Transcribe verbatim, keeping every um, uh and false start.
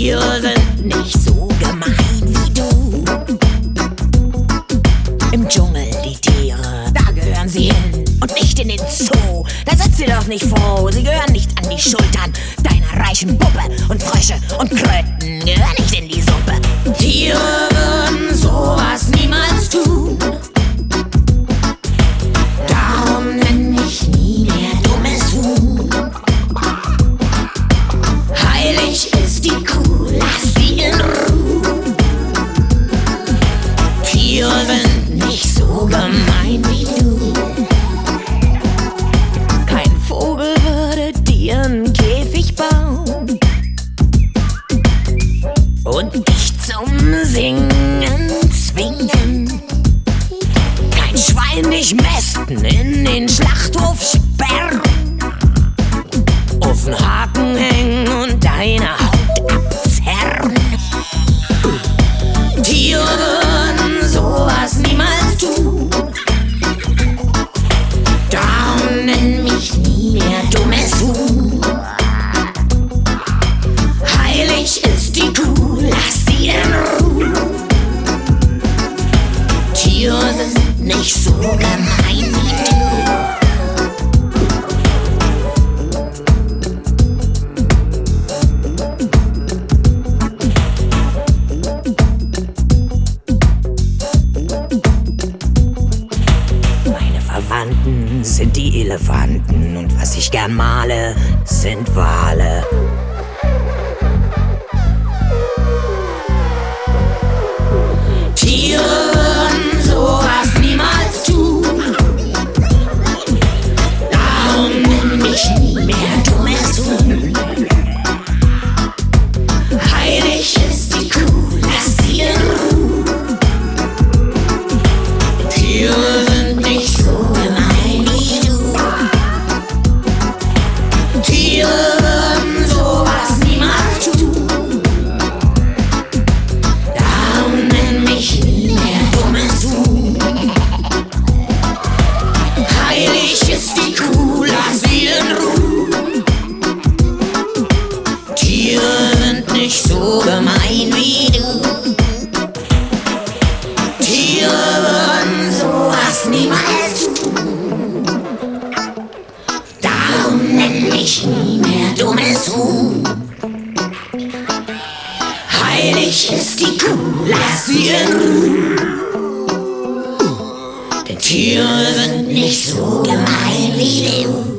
Tiere sind nicht so gemein wie du. Im Dschungel die Tiere, da gehören sie hin und nicht in den Zoo. Da setz dir doch nicht froh, sie gehören nicht an die Schultern deiner reichen Puppe. Und Frösche und Kröten gehören nicht in die Suppe. Tiere würden sowas niemals tun. Darum nenn ich nie mehr dummes Huhn. Heilig ist die Kuh, lass sie in Ruhe. Tiere sind nicht so gemein wie du. Kein Vogel würde dir einen Käfig bauen und dich zum Singen zwingen. Kein Schwein dich mästen, in den Schlachthof sperren, auf den Haken hängen und deine Haut abzerren. Tiere würden sowas niemals tun. Darum nenn mich nie mehr dummes Huhn. Heilig ist die Kuh, lass sie in Ruhe. Tiere sind nicht so gemein wie du. Verwandten sind die Elefanten und was ich gern male, sind Wale. Tiere würden sowas niemals tun. Darum nenn mich nie mehr dummes Huhn. Heilig ist die Kuh, lass sie in Ruhe. Tiere sind nicht so gemein wie du. Tiere würden sowas niemals tun. Darum nenn mich nie mehr dummes Huhn. Heilig ist die Kuh, lass sie in Ruhe. Tiere sind nicht so gemein wie du. Tiere würden sowas niemals tun. Darum nenn mich nie mehr dummes Huhn. Heilig ist die Kuh, lass sie in Ruhe. Denn Tiere sind nicht so gemein wie du.